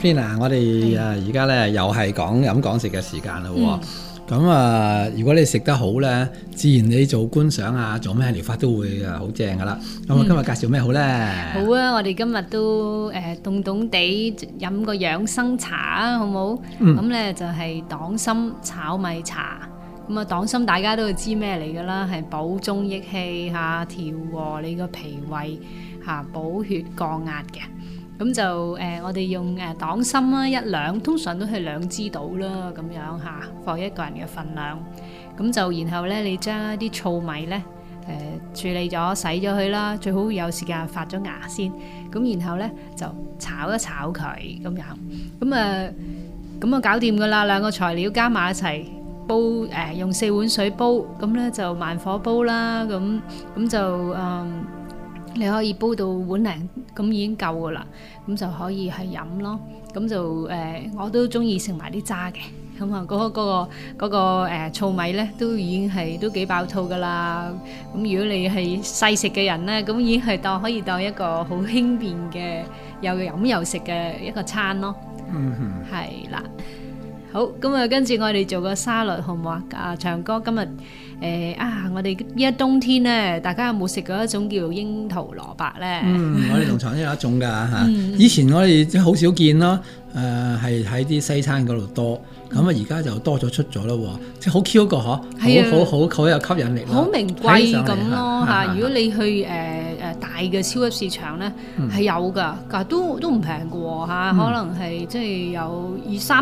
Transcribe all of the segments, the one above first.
Fiona，我哋而家咧又係講食嘅時間啦喎。咁如果你食得好咧，自然你做觀賞啊，做咩療法都會好正噶啦。咁我今日介紹咩好咧？ 好啊，我哋今日都凍凍地飲個養生茶啊，好冇？咁咧就係黨參炒米茶。咁啊，黨參大家都知咩嚟噶啦，係補中益氣嚇，調和你個脾胃嚇，補血降壓嘅。咁就我哋用黨參啦1兩，通常都係2支到啦，咁樣嚇，放一個人嘅份量。咁就然後咧，你將啲糙米咧處理咗、洗咗佢啦，最好有時間發咗芽先。咁然後咧就炒一炒佢咁樣。咁啊搞掂噶啦，2個材料加埋一齊煲，用4碗水煲，咁咧就慢火煲啦。咁就你可以煲到碗零，咁已經夠噶啦，咁就可以係飲咯。咁就我都中意食埋啲渣嘅，咁啊嗰個糙米咧都已經係都幾飽肚噶啦。咁如果你係細食嘅人咧，咁已經係可以當一個好輕便嘅又飲又食嘅一個餐咯。係啦。好，咁啊，跟住我哋做個沙律好唔好啊？長哥今日我哋依家冬天咧，大家有冇食過一種叫做櫻桃蘿蔔咧？ 我哋農場都有一種㗎嚇。以前我哋好少見咯，係喺啲西餐嗰度多。咁啊，而家就多咗出咗咯喎，即係好 Q 個嗬，好有吸引力， 好名貴咁咯嚇。如果你去大嘅超級市場咧，係有㗎，但都唔平嘅喎嚇，可能係即係有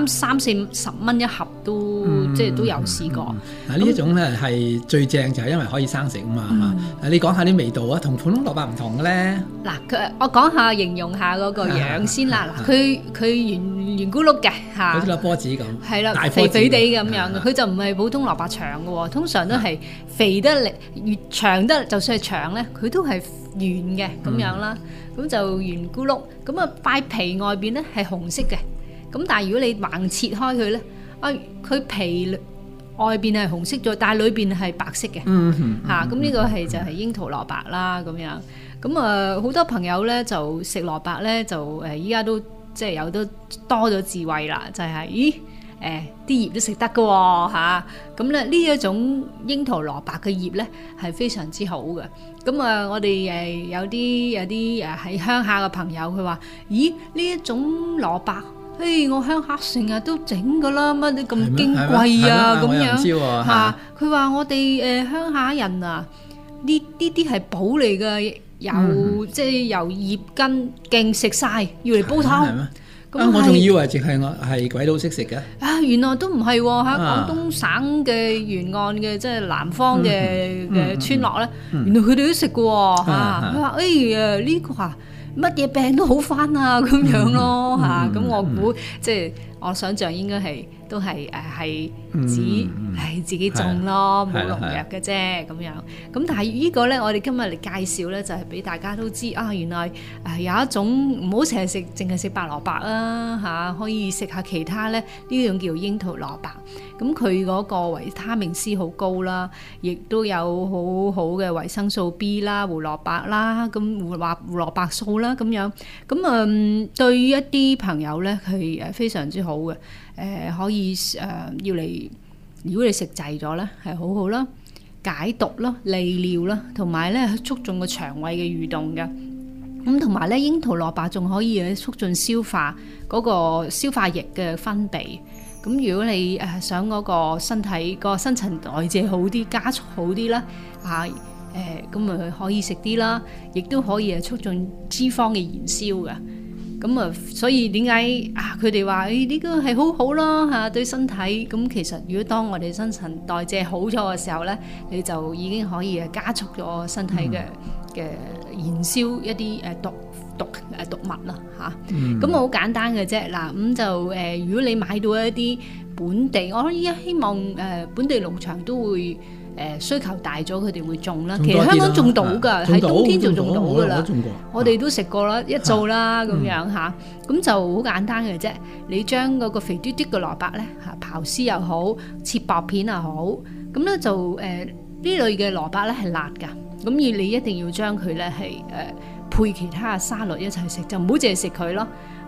30-40蚊一盒都即係都有試過。 呢一種咧係最正就係因為可以生食啊嘛嚇。你講下啲味道啊，同普通蘿蔔唔同嘅咧。 嗱，我講下形容下嗰個樣先啦。嗱，佢圓咕碌嘅嚇， 好似粒波子咁。 肥肥地咁樣嘅，佢就唔係普通蘿蔔長嘅喎，通常都係肥得嚟，越長得就算係長咧，佢都係圓嘅咁樣啦。咁就圓咕碌，咁啊塊皮外邊咧係紅色嘅，咁但係如果你橫切開佢咧，佢皮外邊係紅色咗，但係裏邊係白色嘅嚇。咁呢個係就係櫻桃蘿蔔啦咁樣。咁好多朋友咧就食蘿蔔咧就依家都即係有都多咗智慧啦，就係啲葉都食得㗎喎嚇，咁咧呢一種櫻桃蘿蔔嘅葉咧係非常之好嘅。咁我哋有啲喺鄉下嘅朋友，佢話：咦，呢一種蘿蔔，我鄉下成日都整㗎啦，乜你咁矜貴啊咁樣嚇？佢話我哋鄉下人啊，呢啲係寶嚟嘅，即係由葉根勁食晒，要嚟煲湯。 我仲以為淨係我係鬼佬識食嘅。 原來都唔係喎嚇，廣東省嘅沿岸嘅即係南方嘅村落咧，原來佢哋都食嘅喎嚇。佢話呢個乜嘢病都好返啊咁樣咯嚇。咁我估即係我想象應該都係指自己種咯，冇農藥嘅啫咁樣。咁但係呢個咧，我哋今日嚟介紹咧，就係俾大家都知啊，原來有一種唔好成日食，淨係食白蘿蔔啊嚇，可以食下其他咧，呢種叫櫻桃蘿蔔。咁佢嗰個維他命 C 好高啦，亦都有好好嘅維生素 B 啦、胡蘿蔔啦、咁胡蘿蔔素啦咁樣。咁對於一啲朋友咧，係非常之好嘅。可以要嚟，如果你食滯咗咧，係好好啦，解毒啦、利尿啦，同埋咧促進個腸胃嘅蠕動嘅。咁同埋咧，櫻桃蘿蔔仲可以促進消化嗰個消化液嘅分泌。咁如果你想嗰個身體個新陳代謝好啲、加速好啲啦，咁可以食啲啦，亦都可以促進脂肪嘅燃燒嘅。咁所以點解佢哋話呢個係好好啦嚇對身體？咁其實如果當我哋新陳代謝好咗嘅時候咧，你就已經可以加速咗身體嘅燃燒一啲毒物啦嚇。咁好簡單嘅啫。嗱咁就如果你買到一啲本地，我依家希望本地農場都會。需求大咗，佢哋會種啦。其實香港種到㗎，喺冬天就種到㗎啦。我哋都食過啦，一做啦咁樣嚇，咁就好簡單嘅啫。你將嗰個肥嘟嘟嘅蘿蔔咧刨絲又好，切薄片又好，咁咧就呢類嘅蘿蔔咧係辣㗎，咁你一定要將佢咧係配其他嘅沙律一齊食，就唔好淨係食佢咯。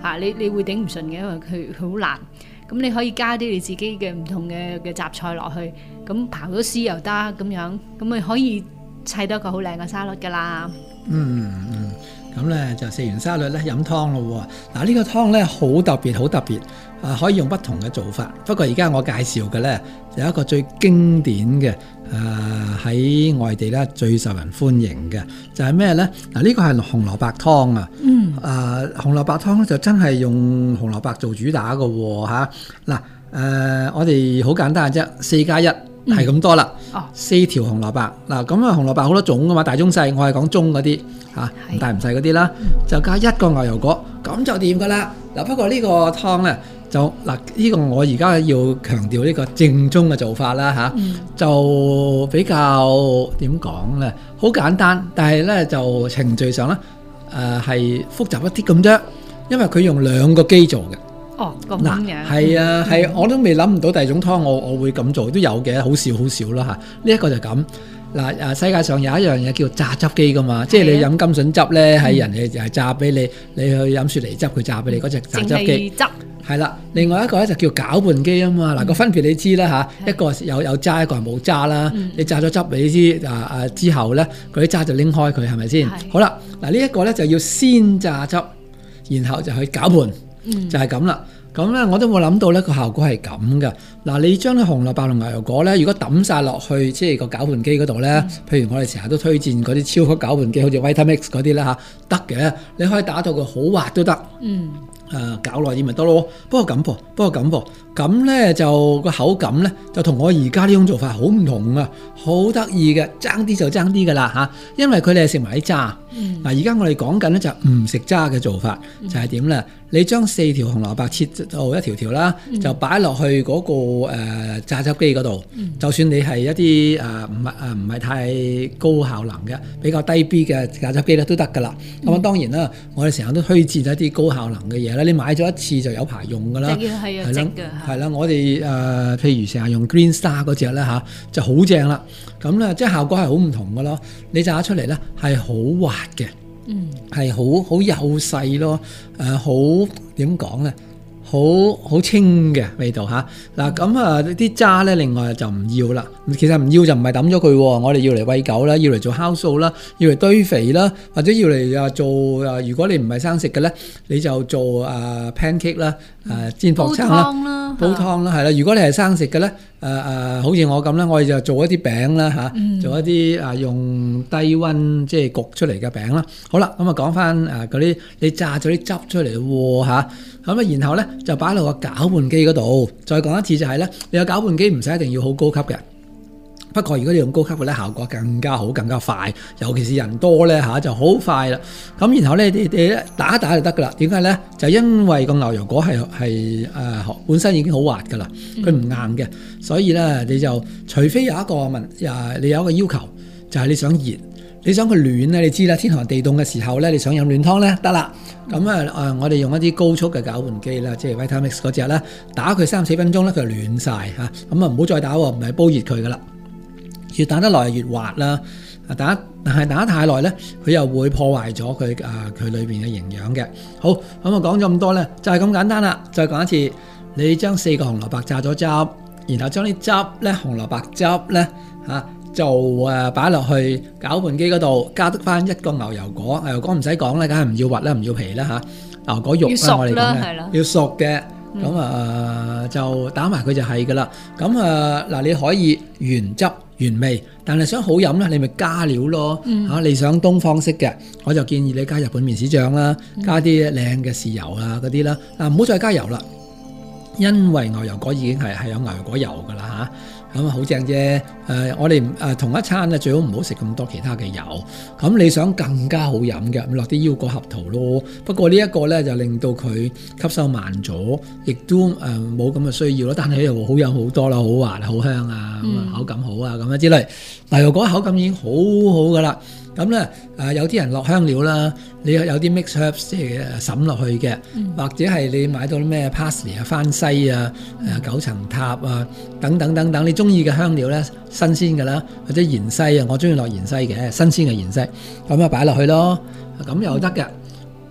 嚇，你會頂唔順嘅，因為佢好難。咁你可以加啲你自己嘅唔同嘅雜菜落去，咁刨咗絲又得咁樣，咁咪可以砌到一個好靚嘅沙律噶啦。 咁咧就食完沙律咧飲湯咯喎。嗱，呢個湯咧好特別，好特別可以用不同嘅做法。不過而家我介紹嘅咧有一個最經典嘅喺外地咧最受人歡迎嘅就係咩咧？嗱，呢個係紅蘿蔔湯啊。紅蘿蔔湯咧就真係用紅蘿蔔做主打嘅喎嚇。嗱，我哋好簡單嘅啫，4+1。係咁多啦，4條紅蘿蔔嗱，咁紅蘿蔔好多種噶嘛，大中細，我係講中嗰啲唔大唔細嗰啲啦，就加1個牛油果，咁就掂噶啦。嗱，不過呢個湯咧就呢個我而家要強調呢個正宗嘅做法啦就比較點講咧，好簡單，但係咧就程序上咧係複雜一啲咁啫，因為佢用2個機做嘅。 咁嘅係啊，係我都未諗唔到第二種湯我會咁做，都有嘅，好少啦嚇。呢一個就咁嗱，世界上有一樣嘢叫榨汁機噶嘛，即係你飲甘筍汁咧，係人哋係榨俾你，你去飲雪梨汁佢榨俾你嗰隻榨汁機。係啦，另外一個咧就叫攪拌機啊嘛。嗱，個分別你知啦嚇，一個有渣，一個係冇渣啦。你榨咗汁你知之後咧，嗰啲渣就拎開佢係咪先？好啦，嗱呢一個咧就要先榨汁，然後就去攪拌。就係咁啦，咁咧我都冇諗到咧個效果係咁嘅。嗱，你將啲紅蘿蔔同牛油果咧，如果抌晒落去即係個攪拌機嗰度咧，譬如我哋成日都推薦嗰啲超級攪拌機，好似 Vitamix 嗰啲啦得嘅，你可以打到佢好滑都得。搞耐啲咪得咯。不過咁噃，咁咧就個口感咧就同我而家呢種做法好唔同啊，好得意嘅，爭啲就爭啲噶啦因為佢哋係食埋啲渣。嗱，而家我哋講緊咧就唔食渣嘅做法，就係點咧？你將4條紅蘿蔔切到一條條啦，就擺落去嗰個榨汁機嗰度。就算你係一啲唔係太高效能嘅，比較低 B 嘅榨汁機咧都得噶啦。咁當然啦，我哋成日都推薦一啲高效能嘅嘢啦。你買咗一次就有排用噶啦。係啦，我哋譬如成日用 Green Star 嗰隻咧就好正啦。咁咧即係效果係好唔同噶咯。你榨出嚟咧係好滑嘅。係好幼細咯，好點講咧，好清嘅味道嗱，咁啲渣咧，另外就唔要啦。其實唔要就唔係抌咗佢，我哋要嚟餵狗啦，要嚟做酵素啦，要嚟堆肥啦，或者要嚟做如果你唔係生食嘅咧，你就做pancake 啦，煎薄撐啦，煲湯啦，係啦。如果你係生食嘅咧，好似我咁啦，我哋就做一啲餅啦做一啲用低溫即係焗出嚟嘅餅啦。好啦，咁講翻嗰啲你榨咗啲汁出嚟喎咁然後咧就擺落個攪拌機嗰度。再講一次就係咧，你個攪拌機唔使一定要好高級嘅。不過如果你用高級嘅咧，效果更加好，更加快，尤其是人多咧就好快啦。咁然後咧你打一打就得噶啦。點解咧？就因為個牛油果係本身已經好滑噶啦，佢唔硬嘅，所以咧你就除非有一個你有一個要求，就係你想熱，你想佢暖咧，你知啦，天寒地凍嘅時候咧，你想飲暖湯咧得啦。咁我哋用一啲高速嘅攪拌機啦，即係 Vitamix 嗰隻啦，打佢3-4分鐘咧，佢就暖晒咁唔好再打喎，唔係煲熱佢噶啦。越打得耐越滑啦，但係打得太耐咧，佢又會破壞咗佢裏邊嘅營養嘅。好，咁我講咗咁多咧，就係咁簡單啦。再講一次，你將4個紅蘿蔔榨咗汁，然後將啲汁咧紅蘿蔔汁咧就擺落去攪拌機嗰度，加得翻1個牛油果。牛油果唔使講啦，梗係唔要核啦，唔要皮啦牛油果肉啦，我哋講嘅要熟嘅。咁就打埋佢就係噶啦。咁嗱，你可以原汁原味，但係想好飲咧，你咪加料咯。你想東方式嘅，我就建議你加日本麵豉醬啦，加啲靚嘅豉油嗰啲啦。唔好再加油啦，因為牛油果已經係有牛油果油噶啦咁好正啫。我哋同一餐咧最好唔好食咁多其他嘅油。咁你想更加好飲嘅，咁落啲腰果合桃咯。不過呢一個咧就令到佢吸收慢咗，亦都冇咁嘅需要咯。但係又好飲好多啦，好滑好香口感好咁樣之類。牛油果口感已經好好噶啦。咁咧有啲人落香料啦，你有啲 mix herbs 即係滲落去嘅，或者係你買到啲咩 parsley 番西九層塔等等，你中意嘅香料咧，新鮮嘅啦，或者芫茜我中意落芫茜嘅，新鮮嘅芫茜，咁擺落去咯，咁又得嘅。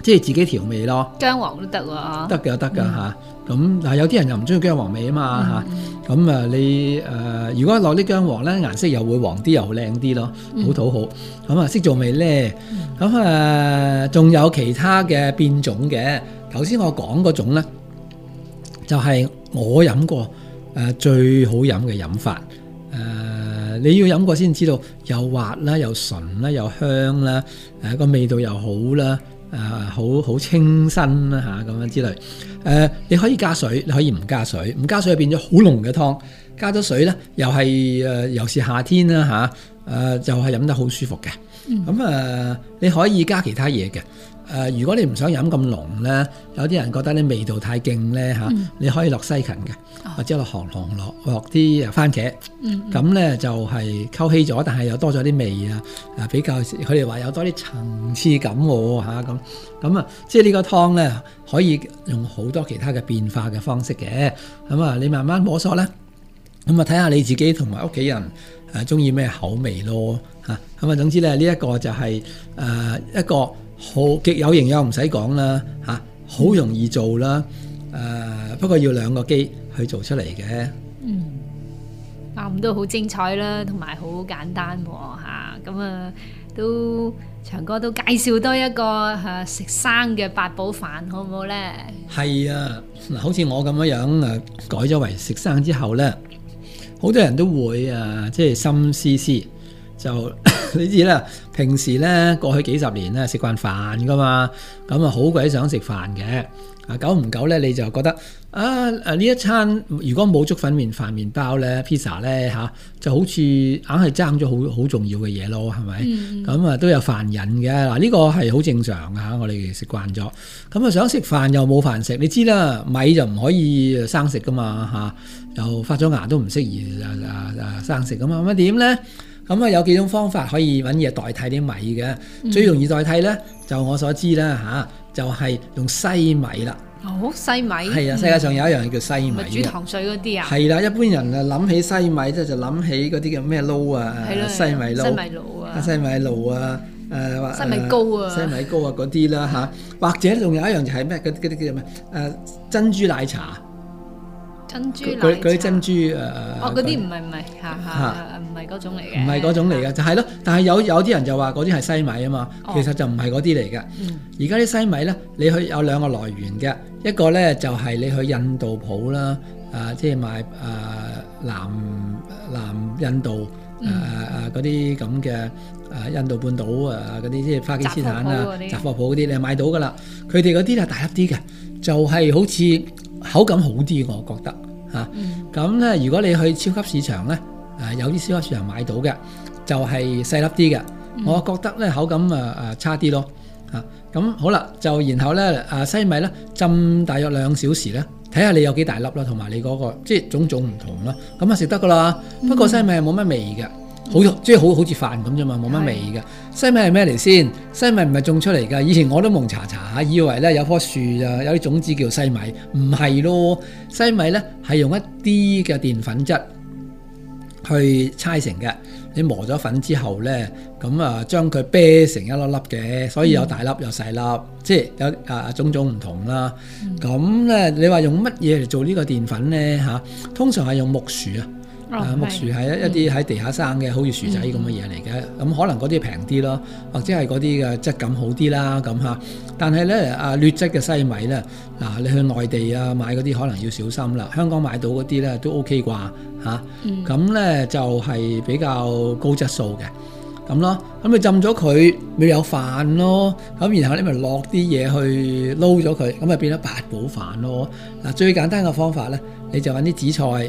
即係自己調味咯。 薑黃都得喎， 得嘅得㗎嚇。咁但係有啲人又唔中意薑黃味啊嘛嚇。咁你如果落啲薑黃咧，顏色又會黃啲，又靚啲咯，好討好。咁識做味咧。咁仲有其他嘅變種嘅。頭先我講嗰種咧，就係我飲過最好飲嘅飲法。你要飲過先知道，又滑啦，又純啦，又香啦，個味道又好啦，好清新啦嚇咁樣之類。你可以加水，你可以唔加水，唔加水就變咗好濃嘅湯。加咗水咧，又係尤其是夏天啦嚇，就係飲得好舒服嘅。咁你可以加其他嘢嘅。如果你唔想飲咁濃咧，有啲人覺得啲味道太勁咧嚇，你可以落西芹嘅，或者落行落啲番茄，咁咧就係溝稀咗，但係又多咗啲味啊，比較佢哋話有多啲層次感喎嚇咁即係呢個湯咧可以用好多其他嘅變化嘅方式嘅，咁你慢慢摸索咧，咁睇下你自己同埋屋企人中意咩口味咯嚇，咁總之咧呢一個就係一個好極有營養唔使講啦嚇，好容易做啦，不過要2個機去做出嚟嘅。 咁都好精彩啦，同埋好簡單喎嚇。咁都長哥都介紹多一個食生嘅八寶飯，好唔好咧？係啊，嗱，好似我咁樣改咗為食生之後咧，好多人都會即係心思思。就你知啦，平時咧過去幾十年咧食慣飯噶嘛，咁好鬼想食飯嘅。久唔久咧你就覺得呢一餐如果冇粥粉麵飯麵包咧 pizza 咧就好似硬係爭咗好重要嘅嘢咯，係咪？咁都有飯癮嘅。嗱，呢個係好正常㗎，我哋食慣咗。咁想食飯又冇飯食，你知啦，米就唔可以生食噶嘛又發咗芽都唔適宜生食噶嘛，咁點咧？咁有幾種方法可以揾嘢代替啲米嘅，最容易代替咧就我所知啦就係用西米啦。 西米係啊，世界上有一樣叫西米煮糖水嗰啲啊。 係啦，一般人諗起西米就諗起嗰啲叫咩撈啊，西米撈、西米露啊， 西米糕啊、 西米糕啊嗰啲啦或者仲有一樣就係咩嗰啲叫咩珍珠奶茶。嗰啲珍珠嗰啲唔係嗰種嚟嘅， 唔係嗰種嚟嘅，就係咯。但係有啲人就話嗰啲係西米啊嘛，其實就唔係嗰啲嚟嘅。而家啲西米咧，你去有2個來源嘅，一個咧就係你去印度鋪啦，即係買南印度嗰啲咁嘅印度半島嗰啲即係巴基斯坦雜貨鋪嗰啲，你買到噶啦。佢哋嗰啲係大粒啲嘅，就係好似口感好啲，我覺得咁咧，如果你去超級市場咧，有啲超級市場買到嘅，就係細粒啲嘅。我覺得咧口感差啲咯咁好啦，就然後咧西米咧浸大約2小時咧，睇下你有幾大粒啦，同埋你嗰個即係種種唔同啦，咁食得噶啦。不過西米係冇乜味嘅。即係好似飯咁啫嘛，冇乜味嘅。西米係咩嚟先？西米唔係種出嚟㗎。以前我都蒙查查以為咧有棵樹有啲種子叫西米，唔係咯。西米咧係用一啲嘅澱粉質去搓成嘅。你磨咗粉之後咧，咁將佢啤成一粒粒嘅，所以有大粒有細粒，即係有種種唔同啦。咁咧你話用乜嘢嚟做呢個澱粉咧通常係用木薯木薯係一啲喺地下生嘅，好似薯仔咁嘅嘢嚟嘅。咁可能嗰啲平啲咯，或者係嗰啲嘅質感好啲啦咁但係咧劣質嘅西米咧，你去內地買嗰啲可能要小心啦。香港買到嗰啲咧都 OK 啩咁咧就係比較高質素嘅咁咯。咁你浸咗佢，咪有飯咯。咁然後你咪落啲嘢去撈咗佢，咁咪變咗八寶飯咯。最簡單嘅方法咧，你就揾啲紫菜。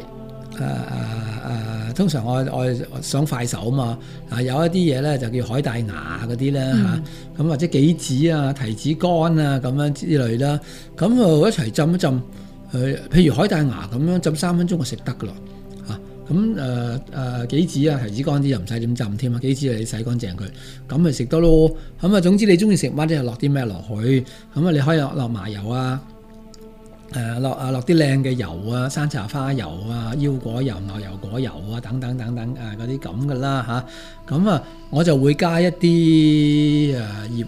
通常我想快手嘛，有一啲嘢咧就叫海帶芽嗰啲咧咁或者杞子啊、提子乾啊咁樣之類啦，咁一齊浸一浸，譬如海帶芽咁樣浸3分鐘就食得噶啦咁杞子啊、提子乾啲又唔使點浸添啊，杞子你洗乾淨佢，咁咪食得咯。咁總之你中意食乜咧，落啲咩落去，咁你可以落麻油啊。落啲靚嘅油啊，山茶花油啊、腰果油、牛油果油啊等等等等嗰啲咁噶啦咁我就會加一啲葉綠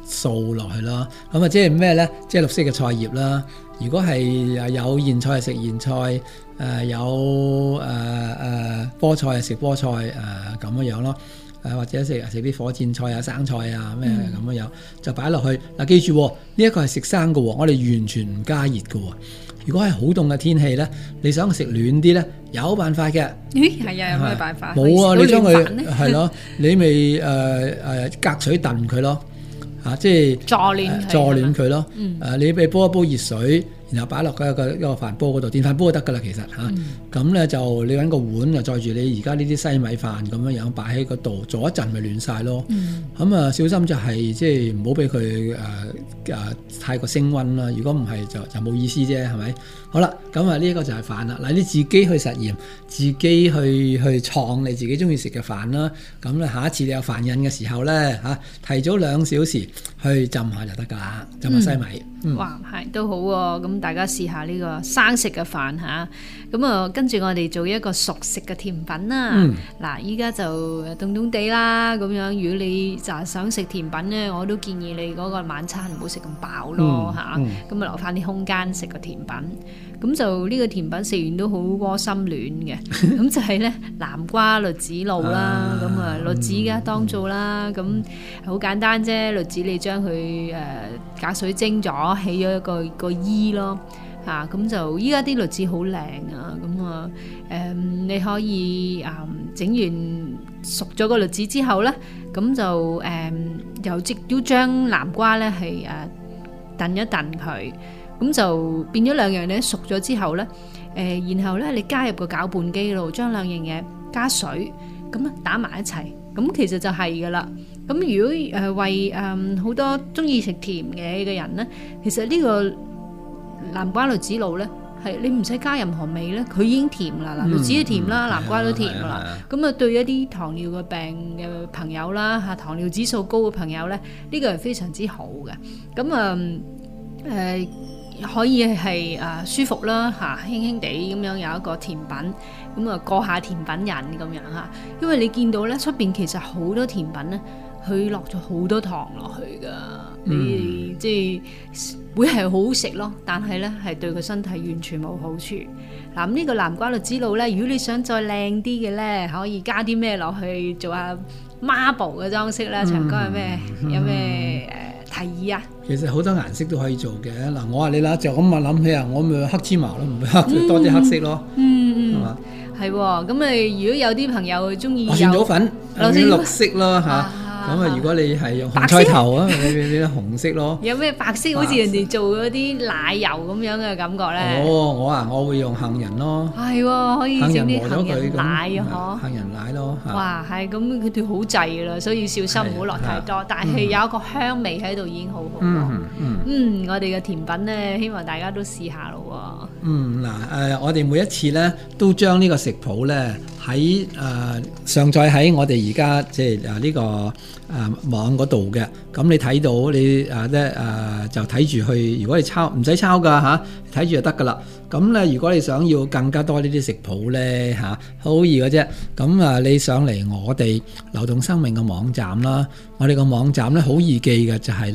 素落去咯。咁啊，即係咩咧？即係綠色嘅菜葉啦。如果係有莧菜食莧菜，有菠菜食菠菜，咁樣咯。或者食啲火箭菜啊、生菜啊咩咁樣，就擺落去。嗱，記住呢一個係食生嘅，我哋完全唔加熱嘅。如果係好凍嘅天氣咧，你想食暖啲咧，有辦法嘅。 咦，係啊，有咩辦法？ 冇啊，你將佢係咯，你咪隔水燉佢咯，即係助暖佢咯。你俾煲一煲熱水，然後擺落一個飯煲嗰度，電飯煲就得噶啦，其實咁咧就你揾個碗就載住你而家呢啲西米飯咁樣擺喺嗰度，做一陣咪暖晒咯。咁小心就係即係唔好俾佢太過升溫啦。如果唔係就冇意思啫，係咪？好啦，咁呢一個就係飯啦。嗱，你自己去實驗，自己去創你自己中意食嘅飯啦。咁咧下一次你有飯癮嘅時候咧提早2小時去浸下就得㗎啦，浸下西米。 哇，係都好喎。咁大家試下呢個生食嘅飯嚇。咁跟住我哋做一個熟食嘅甜品啦。嗱，依家就凍凍地啦，咁樣如果你就係想食甜品咧，我都建議你嗰個晚餐唔好食咁飽咯嚇。咁留翻啲空間食個甜品。咁就呢個甜品食完都好窩心暖嘅。咁就係咧南瓜栗子露啦。咁栗子而家當造啦。咁好簡單啫，栗子你將佢隔水蒸咗，起咗一個衣咯。咁就依家啲栗子好靚啊。咁你可以整完熟咗個栗子之後咧，咁就又即都將南瓜咧係燉一燉佢。咁就變咗兩樣嘢熟咗之後咧，然後咧你加入個攪拌機度，將兩樣嘢加水，咁打埋一齊，咁其實就係噶啦。咁如果為好多中意食甜嘢嘅人咧，其實呢個南瓜栗子露咧係你唔使加任何味咧，佢已經甜啦。栗子都甜啦，南瓜都甜噶啦。咁對一啲糖尿嘅病嘅朋友啦，糖尿指數高嘅朋友咧，呢個係非常之好嘅。咁可以係舒服啦，輕輕地咁樣有一個甜品，咁過下甜品癮咁樣嚇。因為你見到咧出邊其實好多甜品咧，佢落咗好多糖落去噶，你即係會係好好食咯，但係咧係對個身體完全冇好處。嗱，呢個南瓜栗子露咧，如果你想再靚啲嘅咧，可以加啲咩落去做下 marble 嘅裝飾咧？長哥有咩提議啊？ 其實好多顏色都可以做嘅。嗱，我話你啦，就咁諗起我咪黑芝麻咯，唔會多啲黑色咯，係嘛？ 係喎，咁如果有啲朋友中意蒜棗粉，綠色咯嚇。如果你係用紅菜頭啊，你紅色咯。有咩白色？好似人哋做嗰啲奶油咁樣嘅感覺咧。我會用杏仁咯。係喎，可以整啲杏仁奶啊， 杏仁奶咯。 哇，係咁，佢哋好滯㗎啦，所以小心唔好落太多。但係有一個香味喺度已經好好咯。我哋嘅甜品咧，希望大家都試下咯。 我哋每一次咧都將呢個食譜咧喺上載喺我哋而家即係呢個網嗰度嘅。咁你睇到你就睇住去。如果你抄唔使抄噶嚇，睇住就得噶啦。咁咧，如果你想要更加多呢啲食譜咧嚇，好易嘅啫。咁你上嚟我哋流動生命嘅網站啦。我哋個網站咧好易記嘅，就係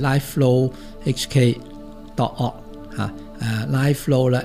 lifeflowhk.org 嚇。Lifeflow 啦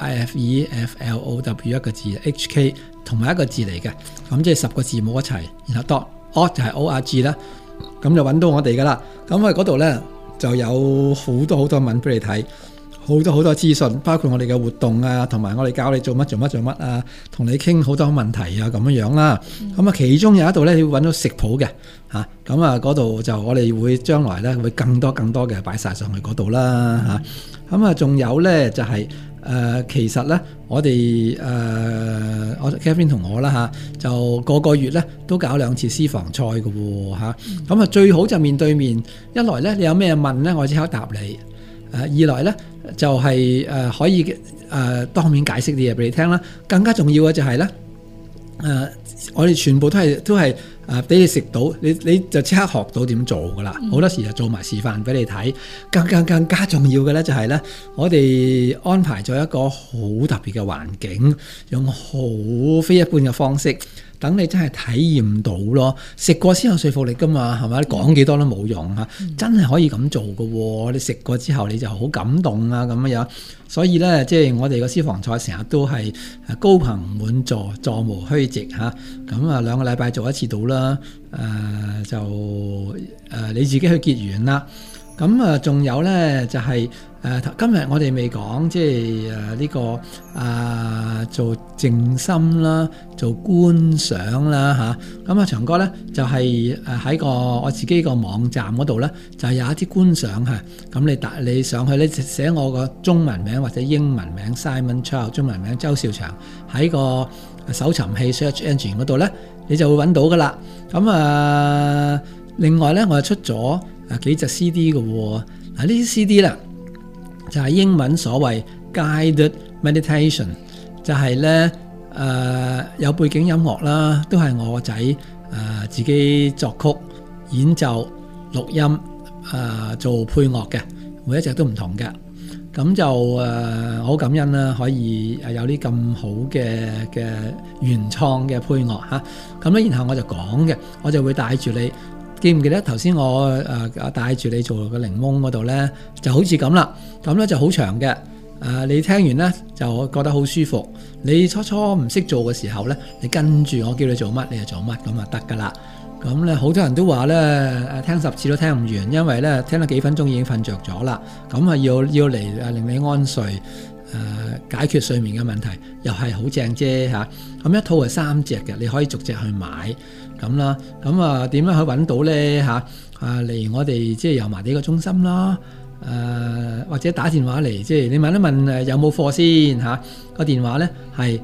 ，LIFEFLOW 一個字 HK 同埋一個字嚟嘅，咁即係10個字母一齊，然後 .org 就係 ORG 啦，咁就揾到我哋噶啦。咁喺嗰度咧就有好多文俾你睇，好多資訊，包括我哋嘅活動啊，同埋我哋教你做乜啊，同你傾好多問題啊咁樣啦。咁其中有一度咧你會揾到食譜嘅嚇，咁嗰度就我哋會將來咧會更多嘅擺晒上去嗰度啦嚇。咁仲有咧就係其實咧我哋我 Catherine 同我啦嚇，就個月咧都搞2次私房菜嘅喎嚇。咁最好就面對面，一來咧你有咩問咧，我即刻答你；二來咧就係可以當面解釋啲嘢俾你聽啦。更加重要嘅就係咧我哋全部都係俾你食到，你就即刻學到點做噶啦。好多時就做埋示範俾你睇。更加重要嘅咧就係咧，我哋安排咗一個好特別嘅環境，用好非一般嘅方式。等你真係體驗到咯，食過先有說服力噶嘛，係咪？講幾多都冇用嚇，真係可以咁做嘅喎。你食過之後你就好感動啊咁樣。所以咧，即係我哋個私房菜成日都係高朋滿座，座無虛席嚇。咁啊2個禮拜做一次到啦。你自己去結緣啦。咁啊，仲有咧就係今日我哋未講，即係呢個做靜心啦，做觀想啦嚇。咁祥哥咧就係喺我自己個網站嗰度咧，就係有一啲觀想嚇。咁你上去咧寫我個中文名或者英文名 Simon Chow， 中文名周兆祥，喺個搜尋器 search engine 嗰度咧，你就會揾到噶啦。咁另外咧我就出咗幾隻 CD 嘅喎。呢啲 CD 咧就係英文所謂 guided meditation， 就係咧有背景音樂啦，都係我個仔自己作曲、演奏、錄音做配樂嘅，每一隻都唔同嘅。咁就好感恩啦，可以有啲咁好嘅原創嘅配樂嚇。咁咧，然後我就講嘅，我就會帶住你。記唔記得頭先我帶住你做個檸檬嗰度咧，就好似咁啦。咁咧就好長嘅。你聽完咧就覺得好舒服。你初唔識做嘅時候咧，你跟住我叫你做乜你就做乜，咁就得噶啦。咁咧好多人都話咧聽10次都聽唔完，因為咧聽咗幾分鐘已經瞓着咗啦。咁要嚟令你安睡，解決睡眠嘅問題，又係好正啫嚇。咁一套係3隻嘅，你可以逐隻去買。咁啦，咁點樣去揾到咧嚇？嚟我哋即係油麻地個中心啦，或者打電話嚟，即係你問一問有冇貨先嚇。個電話咧係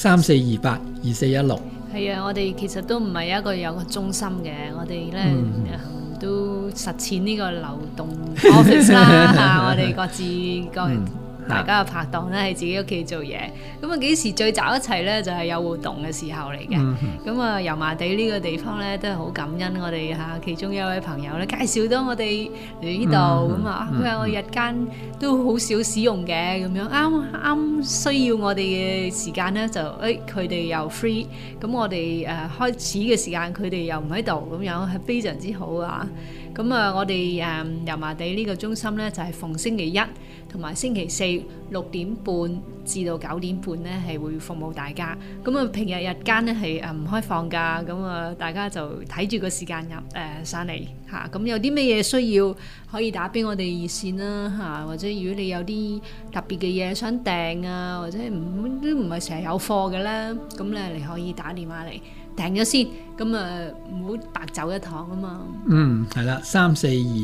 34282416。係啊，我哋其實都唔係有個中心嘅，我哋咧都實踐呢個流動 office 啦嚇。我哋各自個人。大家嘅拍檔咧喺自己屋企做嘢，咁幾時聚集一齊咧就係有活動嘅時候嚟嘅。咁油麻地呢個地方咧都係好感恩我哋其中一位朋友咧介紹到我哋嚟呢度，咁佢話我日間都好少使用嘅，咁樣啱需要我哋嘅時間咧就佢哋又 free， 咁我哋開始嘅時間佢哋又唔喺度，咁樣係非常之好啊！咁我哋油麻地呢個中心咧就係逢星期一同埋星期四6點半至到9點半咧係會服務大家。咁平日日間咧係唔開放㗎，咁大家就睇住個時間上嚟嚇。咁有啲咩嘢需要可以打俾我哋熱線啦嚇，或者如果你有啲特別嘅嘢想訂啊，或者都唔係成日有貨嘅咧，咁咧你可以打電話嚟。訂咗先，咁唔好白走一趟啊嘛。 係啦，34282416。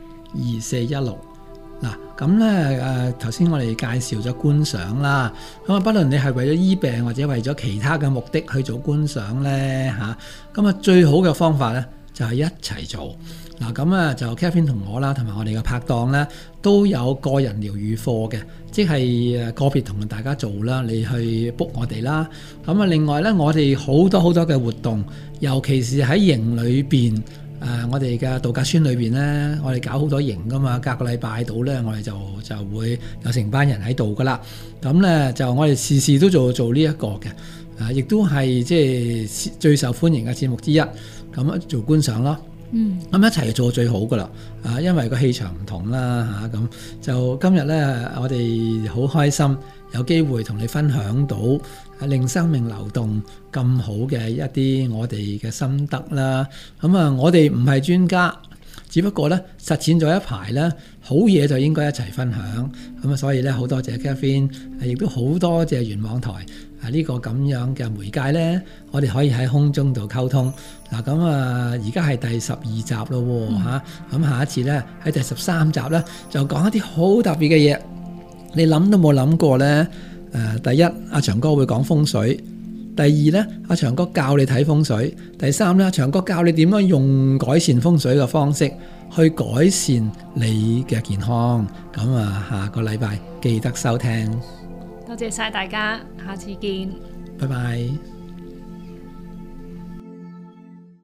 嗱，咁咧頭先我哋介紹咗觀想啦，咁不論你係為咗醫病或者為咗其他嘅目的去做觀想咧嚇，咁最好嘅方法咧就係一齊做。嗱，咁就 Kevin 同我啦，同埋我哋嘅拍檔咧都有個人療愈課嘅，即係個別同大家做啦，你去 book 我哋啦。咁另外咧，我哋好多嘅活動，尤其是喺營裏邊，我哋嘅度假村裏邊咧，我哋搞好多營噶嘛，隔個禮拜到咧，我哋就會有成班人喺度噶啦。咁咧就我哋事事都做呢一個嘅，亦都係即係最受歡迎嘅節目之一。咁做觀賞咯。咁一齊做最好噶啦，因為個氣場唔同啦嚇，咁就今日咧，我哋好開心有機會同你分享到令生命流動咁好嘅一啲我哋嘅心得啦。咁我哋唔係專家，只不過咧實踐咗一排咧，好嘢就應該一齊分享。咁所以咧好多謝 Kevin， 亦都好多謝元網台。呢個咁樣嘅媒介呢，我哋可以喺空中度溝通。嗱，咁而家係第12集咯嚇，咁下一次呢，喺第13集呢，就講一啲好特別嘅嘢，你諗都冇諗過呢。第一，阿祥哥會講風水；第二呢，阿祥哥教你睇風水；第三呢，阿祥哥教你點樣用改善風水嘅方式去改善你嘅健康。咁下個禮拜記得收聽。 多謝晒大家，下次見， 拜拜。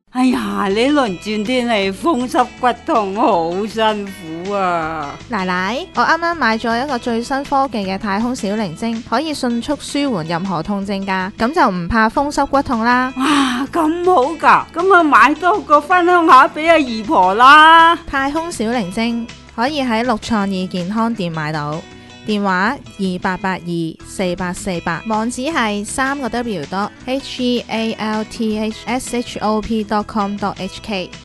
哎呀，呢輪轉天氣風濕骨痛好辛苦啊！ 奶奶，我啱啱買咗一個最新科技嘅太空小靈精，可以迅速舒緩任何痛症㗎，咁就唔怕風濕骨痛啦。 哇，咁好㗎，咁啊買多個分享下俾阿姨婆啦。 太空小靈精可以喺六創意健康店買到，電話28824848，網址係3個W.healthshop.com.hk。